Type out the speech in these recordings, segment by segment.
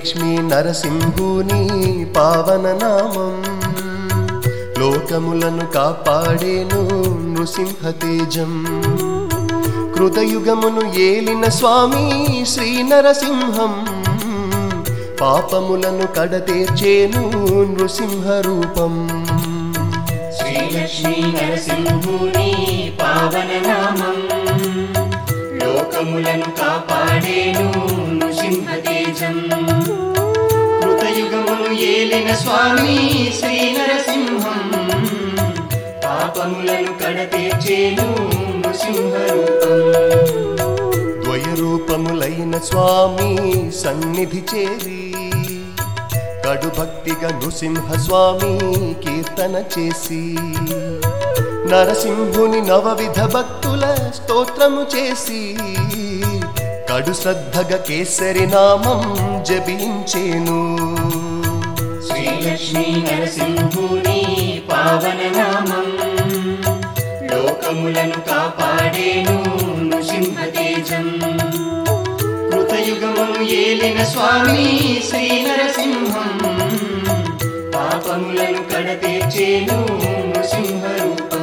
శ్రీలక్ష్మీ నరసింహుని పావన నామం లోకములను కాపాడేను నృసింహ తేజం. కృతయుగమును ఏలిన స్వామి శ్రీ నరసింహం పాపములను కడతేర్చేను నృసింహ రూపం. శ్రీలక్ష్మీ నరసింహుని పావన నామం లోకములను కాపాడేను నృసింహ తేజం. కృతయుగమును ఏలిన స్వామి శ్రీ నరసింహం పాపములను కడతేర్చేను నృసింహ రూపం. ద్వయరూపములైన స్వామి సన్నిధి చేరి కడు భక్తిగా నృసింహ స్వామి కీర్తన చేసి నరసింహుని నవవిధ భక్తుల స్తోత్రము చేసి కడు శ్రద్ధగా కేసరి నామం జపించేను. శ్రీలక్ష్మీ నరసింహుని పావన నామం లోకములను కాపాడేను నృసింహ తేజం. కృతయుగమును ఏలిన స్వామి శ్రీ నరసింహం పాపములను కడతేర్చేను నృసింహ రూపం.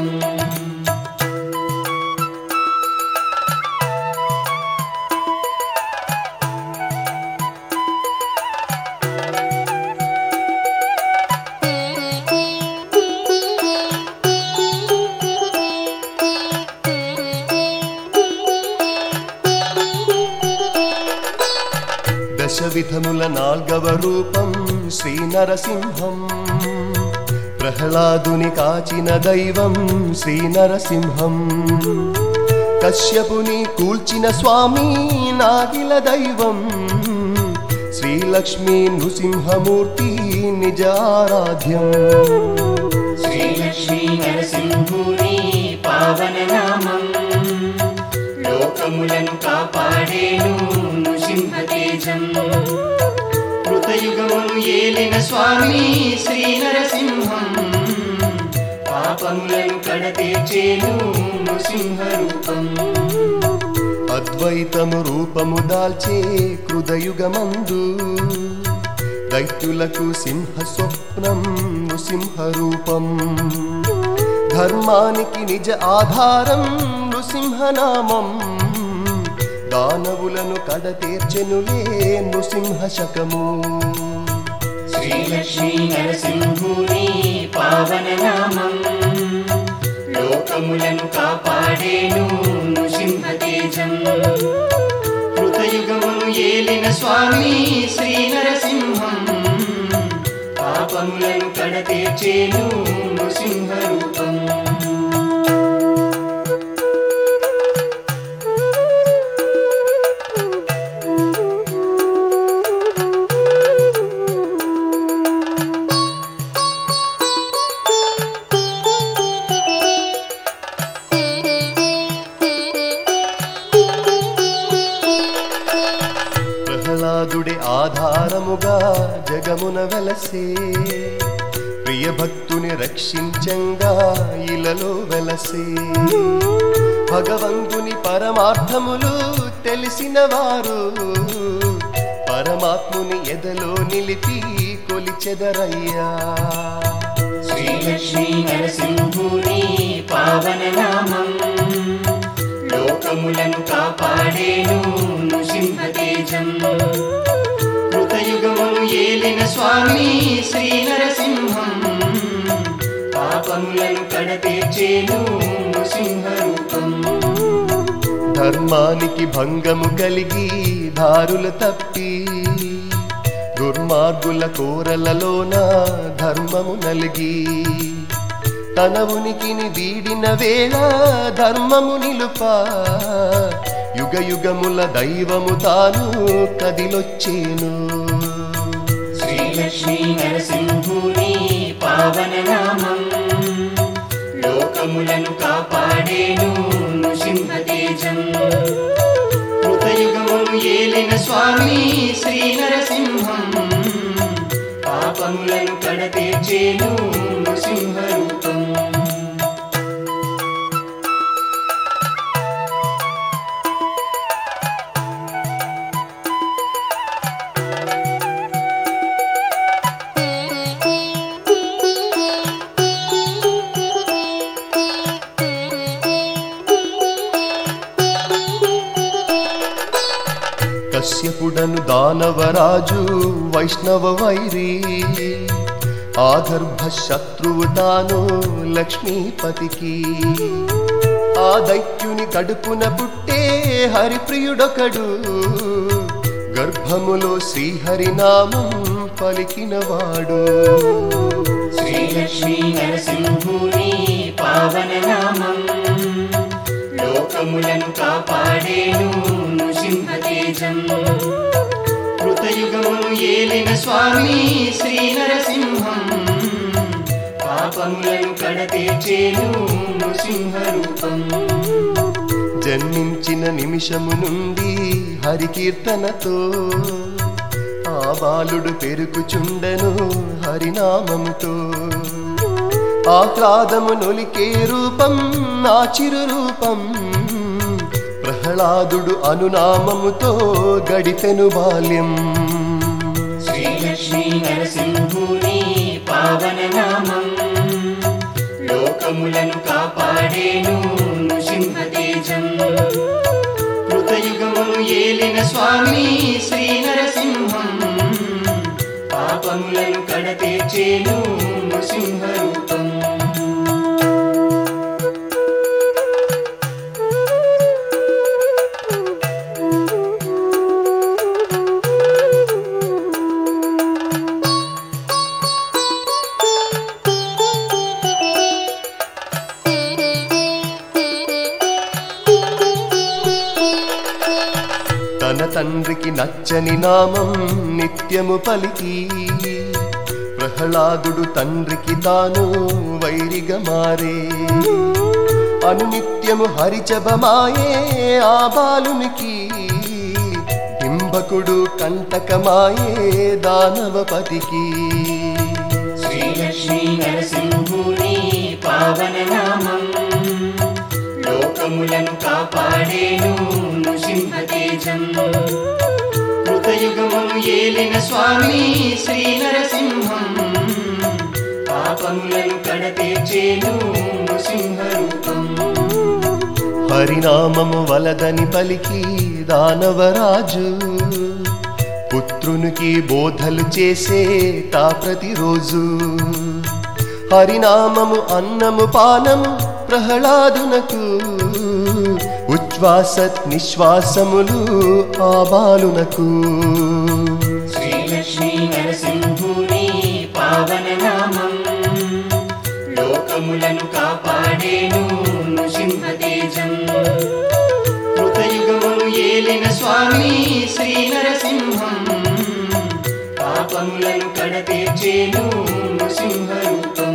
దశవిధముల నాల్గవ రూపం శ్రీ నరసింహం ప్రహ్లాదుని కాచిన దైవం శ్రీ నరసింహం. కశ్యపుని కూల్చిన స్వామి నాగిల దైవం శ్రీలక్ష్మీ నృసింహమూర్తి నిజారాధ్యం. శ్రీలక్ష్మీ నరసింహుని పావన నామం లోకములను కాపాడేను నృసింహ తేజం. కృతయుగమును ఏలిన స్వామి శ్రీ నరసింహం పాపములను కడతేర్చేను నృసింహ రూపం. అద్వైతము రూపము దాల్చే కృతయుగమందు దైత్యులకు సింహ స్వప్నం నృసింహ రూపం. ధర్మానికి నిజ ఆధారం నృసింహనామం దానవులను కడతేర్చెనులే నృసింహ శకము. శ్రీలక్ష్మీ నరసింహుని పావన నామం లోకములను కాపాడేను నృసింహ తేజం. కృతయుగమును ఏలిన స్వామి శ్రీ నరసింహం పాపములను కడతేర్చేను నృసింహ రూపం. ప్రహ్లాదుడి ఆధారముగా జగమున వెలసే ప్రియ భక్తుని రక్షించంగా ఇలలో వెలసే. భగవంతుని పరమార్థములు తెలిసిన వారు పరమాత్ముని ఎదలో నిలిపి కొలిచెదరయ్యా. శ్రీలక్ష్మీ నరసింహుని పావన నామం లోకములను కాపాడేను నృసింహ తేజం. కృతయుగమును ఏలిన స్వామి శ్రీ నరసింహం పాపములను కడతేర్చేను నృసింహ రూపం. ధర్మానికి భంగము కలిగి దారులు తప్పి దుర్మార్గుల కోరలలోన ధర్మము నలిగి తన ఉనికిని వీడిన వేళ ధర్మము నిలుప యుగ యుగముల దైవము తాను కదిలొచ్చేను. శ్రీలక్ష్మీ నరసింహుని పావన నామం లోకములను కాపాడేను నృసింహ తేజం. కృతయుగమును ఏలిన స్వామి శ్రీ నరసింహం పాపములను కడతేర్చేను నృసింహ రూపం. హిరణ్యకశిపుడను దానవరాజు వైష్ణవ వైరీ ఆగర్భ శత్రువు తాను లక్ష్మీపతికి ఆ దైత్యుని కడుపున పుట్టే హరిప్రియుడొకడు గర్భములో శ్రీహరినామం పలికినవాడు శ్రీలక్ష్మీ నరసింహుని పావన నామం లోకములను కాపాడేను నృసింహతేజం కృతయుగమును ఏలిన స్వామి శ్రీ నరసింహం పాపములను కడతీర్చేను నృసింహ రూపం జన్మించిన నిమిషము నుండి హరికీర్తనతో ఆ బాలుడు పెరుగుచుండెను హరినామముతో ఆహ్లాదము నొలికే రూపం నా చిరు రూపం ప్రహ్లాదుడు అనునామముతో గడిపెను బాల్యం శ్రీలక్ష్మీ నరసింహుని పావన నామం లోకములను కాపాడేను నృసింహతేజం కృతయుగమును ఏలిన స్వామి శ్రీ నరసింహం పాపములను కడతీర్చేను నృసింహ రూపం తన తండ్రికి నచ్చని నామం నిత్యము పలికి ప్రహ్లాదుడు తండ్రికి తాను వైరిగా మారే అనునిత్యము హరిజపమాయే ఆ బాలునికి బింబకుడు కంటకమాయే దానవపతికి శ్రీలక్ష్మీ నరసింహుని పావన నామం లోకములను కాపాడేను నృసింహతేజం కృతయుగమును ఏలిన స్వామి శ్రీ నరసింహం పాపములను కడతీర్చేను నృసింహ రూపం హరినామము వలదని పలికి దానవరాజు పుత్రునికి బోధలు చేసే తా ప్రతిరోజు హరినామము అన్నము పానము ప్రహ్లాదునకు ఉచ్ఛ్వాస నిశ్వాసములు ఆ బాలునకు శ్రీలక్ష్మీ నరసింహుని పావన నామం లోకములను కాపాడేను నృసింహతేజం కృతయుగమును ఏలిన స్వామి శ్రీ నరసింహం పాపములను కడతీర్చేను నృసింహ రూపం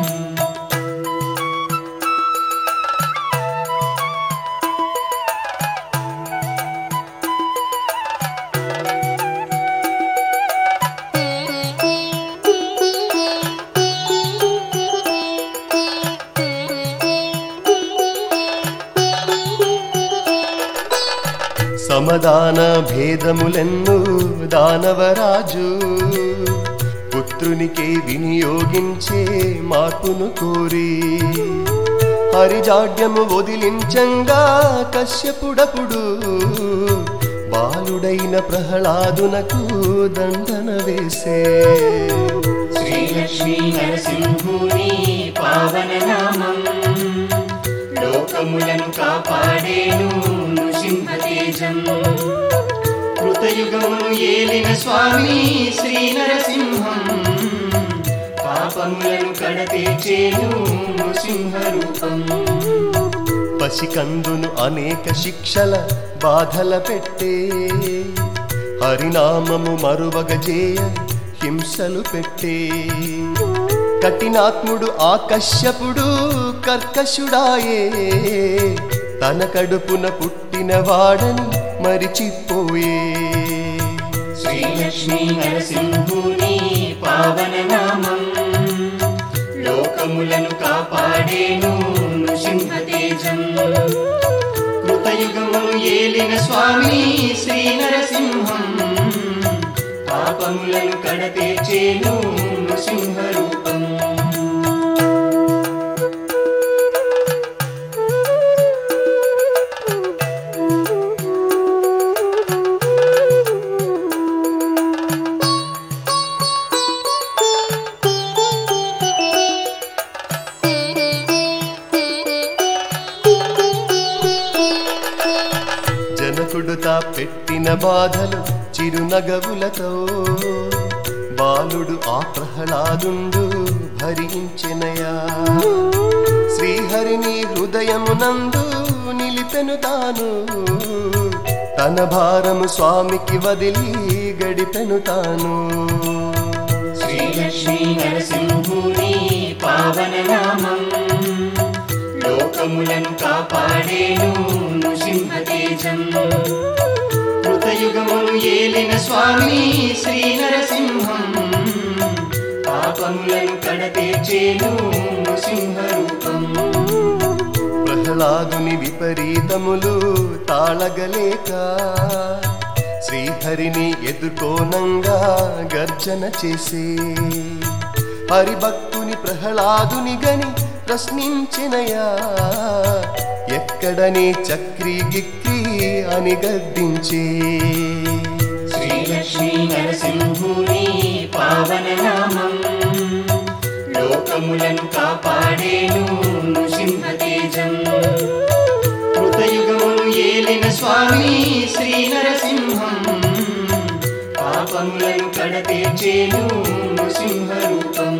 సమదాన భేదములెన్ను దానవరాజు పుత్రునికే వినియోగించే మార్పును కోరి హరిజాడ్యము వదిలించంగా కశ్యపుడపుడు బాలుడైన ప్రహ్లాదునకు దండన వేసే శ్రీలక్ష్మీ నరసింహుని పావన నామం లోకములను కాపాడేను నృసింహతేజం కృతయుగమును ఏలిన స్వామి శ్రీ నరసింహం పాపములను కడతీర్చేను నృసింహ రూపం పసికందును అనేక శిక్షల బాధల పెట్టే హరినామము మరువగజేయ హింసలు పెట్టే కఠినాత్ముడు ఆ కశ్యపుడు కర్కశుడాయే తన కడుపున పుట్టిన వాడని మరిచిపోయే శ్రీలక్ష్మీ నరసింహుని పావన నామం లోకములను కాపాడేను నృసింహతేజం కృతయుగమును ఏలిన స్వామి శ్రీ నరసింహం పాపములను కడతీర్చేను నృసింహ రూపం తా పెట్టిన బాధలు చిరునగవులతో బాలుడు ఆ ప్రహ్లాదుండు భరించెనయా. శ్రీహరిని హృదయమునందు నిలిపెను తాను, తన భారము స్వామికి వదిలి గడిపెను తాను. శ్రీలక్ష్మీ నరసింహుని పావన నామం లోకములను కాపాడేను నృసింహ తేజం. కృతయుగమును ఏలిన స్వామి శ్రీ నరసింహం పాపములను కడతీర్చేను నృసింహ రూపం. ప్రహ్లాదుని విపరీతములు తాళగలేక శ్రీహరిని ఎదుర్కోనంగా గర్జన చేసే. హరిభక్తుని ప్రహ్లాదుని గని ప్రశ్నించినయా, ఎక్కడనే చక్రీ గిక్రీ అని గద్దించే. శ్రీలక్ష్మీ నరసింహుని పావన నామం లోకములను కాపాడేను నృసింహ తేజం. కృతయుగమును ఏలిన స్వామి శ్రీ నరసింహం పాపములను కడతీర్చేను నృసింహ రూపం.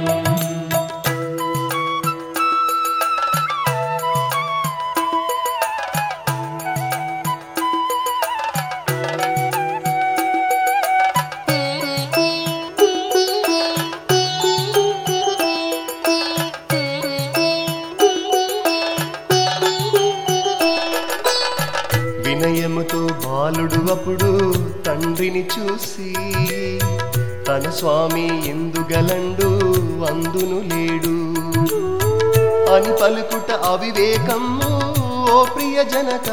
వినయముతో బాలుడు అప్పుడు తండ్రిని చూసి, తన స్వామి ఎందుగలండు అందును లేడు అని పలుకుట అవివేకము ఓ ప్రియ జనక.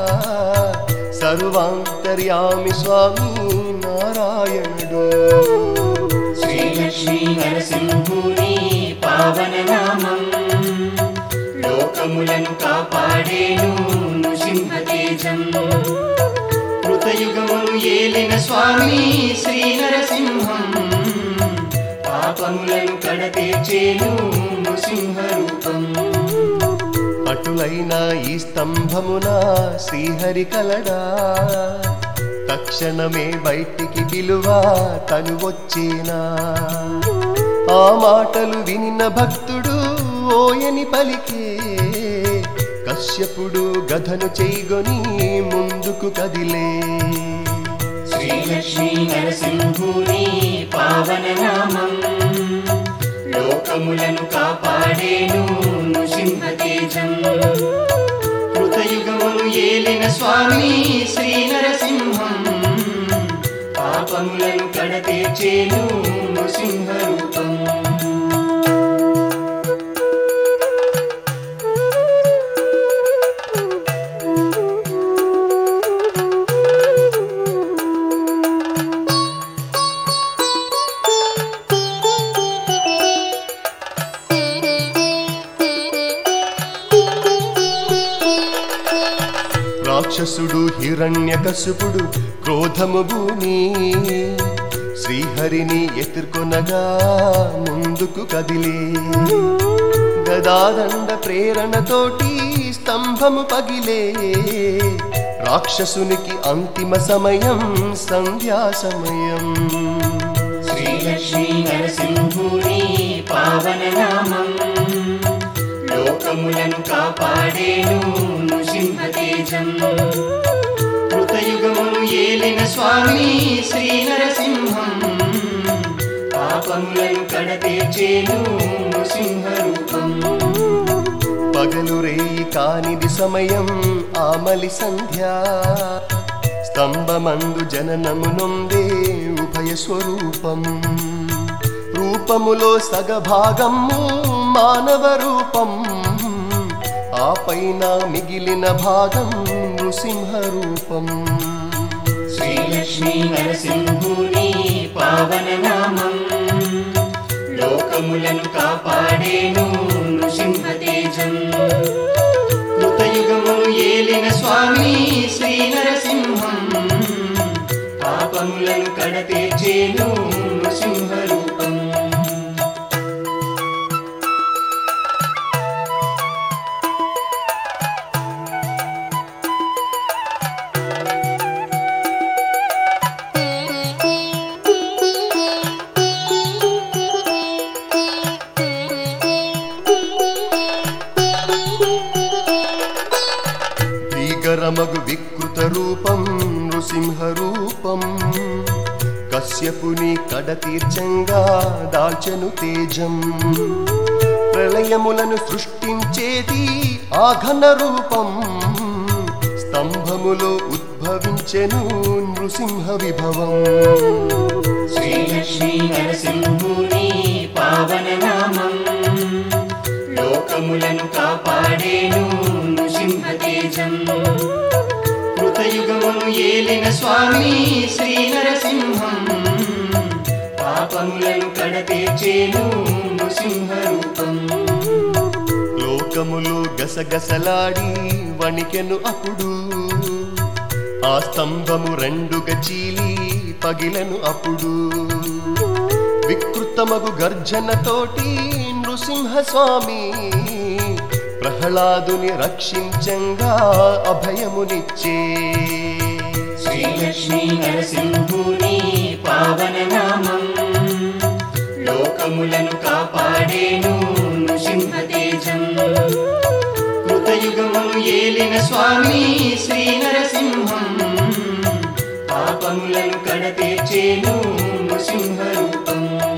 సర్వాంతర్యామి స్వామి నారాయణుడు. శ్రీలక్ష్మీ నరసింహుని పావన నామం లోకములను కాపాడేను నృసింహ తేజం. కృతయుగమును ఏలిన స్వామి శ్రీ నరసింహం పాపములను కడతీర్చేను నృసింహ రూపం. అటులైన ఈ స్తంభమున శ్రీహరి కలడా, తక్షణమే బయటికి పిలువ తను వచ్చేనా. ఆ మాటలు వినిన భక్తుడు ఓయని పలికే, కశ్యపుడు గధను చేయిగొని ముందుకు కదిలే. శ్రీలక్ష్మీ నరసింహుని పావన నామం లోకములను కాపాడేను నృసింహ తేజం. కృతయుగమును ఏలిన స్వామి శ్రీ నరసింహం పాపములను కడతీర్చేను నృసింహ రూపం. రాక్షసుడు హిరణ్యకశిపుడు క్రోధము భూమి శ్రీహరిని ఎదుర్కొనగా ముందుకు కదిలే. గదాదండ ప్రేరణతోటి స్తంభము పగిలే. రాక్షసునికి అంతిమ సమయం సంధ్యా సమయం. శ్రీలక్ష్మీ నరసింహుని పావన నామం లోకములను కాపాడేను నృసింహ తేజం. కృతయుగమును ఏలిన స్వామి శ్రీ నరసింహం పాపములను కడతీర్చేను నృసింహ రూపం. పగలు రేయి కానిది సమయం ఆమలి సంధ్య. స్తంభమందు జననము నొందే ఉభయ స్వరూపం. రూపములో సగభాగము మానవ రూపం. ఆ పైన మిగిలిన భాగం నృసింహ రూపం. శ్రీలక్ష్మీ నరసింహుని పావన నామం లోకములను కాపాడేను నృసింహ తేజం. కృతయుగమును ఏలిన స్వామి శ్రీ నరసింహం పాపములను కడతీర్చేను నృసింహ రూపం. కశ్యపుని కడతీర్చంగా దాల్చెను తేజం ప్రళయములను సృష్టించేది ఆ ఘన రూపం స్తంభములో ఉద్భవించెను నృసింహ విభవం శ్రీలక్ష్మీ నరసింహుని పావన నామం లోకములను కాపాడేను నృసింహ తేజం కృతయుగమును ఏలిన స్వామి శ్రీ నరసింహం పాపములను కడతీర్చేను నృసింహ రూపం లోకములు గసగసలాడి వణికెను అప్పుడు ఆ స్తంభము రెండుగా చీలి పగిలెను అప్పుడు వికృతమగు గర్జనతోటి నృసింహ స్వామి ప్రహ్లాదుని రక్షించంగా అభయమునిచ్చే శ్రీలక్ష్మీ నరసింహుని పావన నామం లోకములను కాపాడేను నృసింహ తేజం కృతయుగమును ఏలిన స్వామి శ్రీ నరసింహం పాపములను కడతీర్చేను నృసింహ రూపం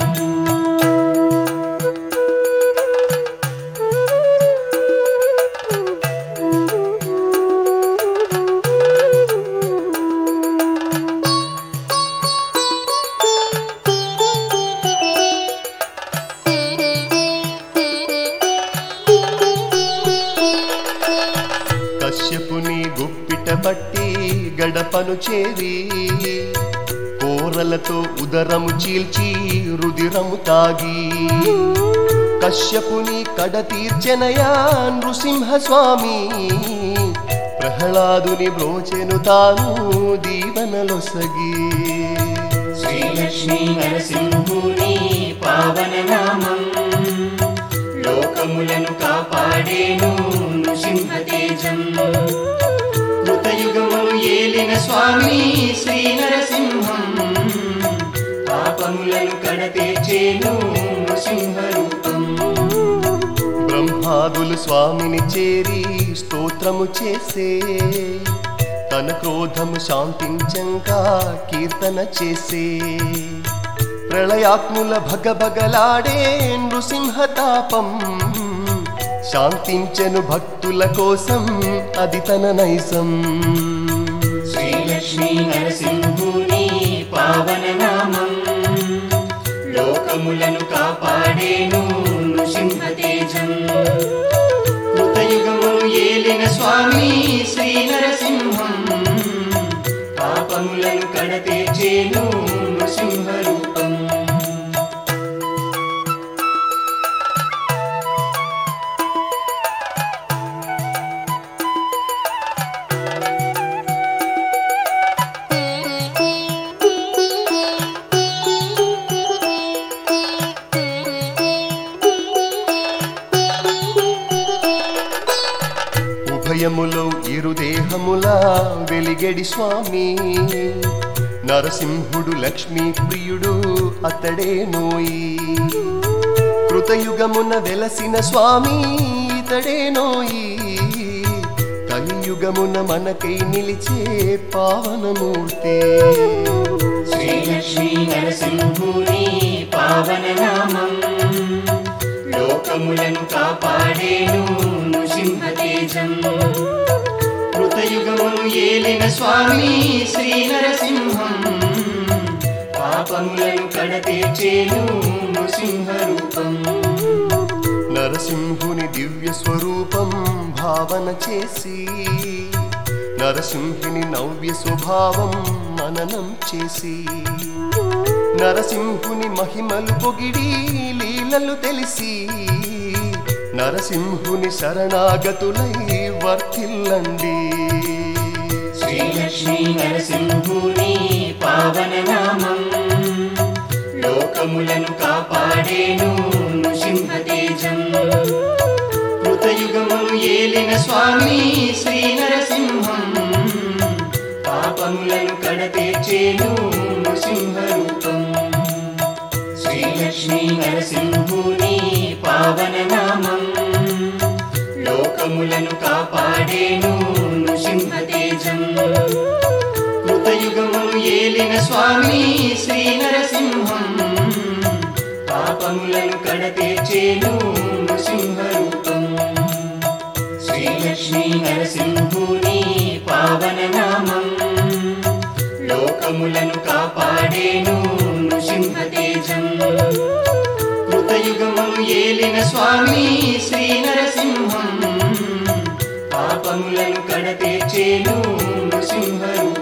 కశ్యపుని గుప్పిట పట్టి గడపను చేరి కోరలతో ఉదరము చీల్చి రుదిరము తాగి కశ్యపుని కడతీర్చెనయా నృసింహ స్వామి ప్రహ్లాదుని బ్రోచెను తాను దీవనలొసగి శ్రీలక్ష్మీ నరసింహుని పావన నామం లోకములను కాపాడేను నృసింహ తేజం కృతయుగమును ఏలిన స్వామి శ్రీ నరసింహం పాపములను కడతీర్చేను నృసింహ రూపం బ్రహ్మాదులు స్వామిని చేరి స్తోత్రము చేసే తన క్రోధము శాంతించంగా కీర్తన చేసే ప్రళయాత్ముల భగభగలాడే నృసింహ తాపం శాంతించెను భక్తుల కోసం అది తన నైసం శ్రీలక్ష్మీ నరసింహుని పావన నామం లోకములను కాపాడేను నృసింహ తేజం కృతయుగమును ఏలిన స్వామి శ్రీ నరసింహం పాపములను కడతీర్చేను నృసింహ రూపం ఉభయములో ఇరుదేహములా వెలిగెడి స్వామి నరసింహుడు లక్ష్మీ ప్రియుడు అతడే నోయి కృతయుగమున వెలసిన స్వామి ఇతడే నోయి కలియుగమున మనకై నిలిచే పావనమూర్తి శ్రీలక్ష్మీ నరసింహుని పావన నామం లోకములను కాపాడేను నృసింహ తేజం కృతయుగమును ఏలిన స్వామి శ్రీ నరసింహం పాపములను కడతీర్చేను నృసింహ రూపం నరసింహుని దివ్య స్వరూపం భావన చేసి నరసింహుని నవ్య స్వభావం మననం చేసి నరసింహుని మహిమలు పొగిడి లీలలు తెలిసి నరసింహుని శరణాగతులై వర్తిల్లండి శ్రీలక్ష్మీ నరసింహుని పావన నామం లోకములను కాపాడేను నృసింహ తేజం కృతయుగమును ఏలిన స్వామి శ్రీ నరసింహం పాపములను కడతీర్చేను నృసింహ రూపం శ్రీలక్ష్మీ నరసింహుని పావన నామం లోకములను కాపాడేను నృసింహ తేజం కృత కృతయుగమును ఏలిన స్వామి శ్రీ నరసింహం పాపములను కడతీర్చేను నృసింహరూపం శ్రీలక్ష్మీ నరసింహుని పావన నామం లోకములను కాపాడేను నృసింహ తేజం కృతయుగమును ఏలిన స్వామి శ్రీ నరసింహం పాపములను కడతీర్చేను నృసింహరూపం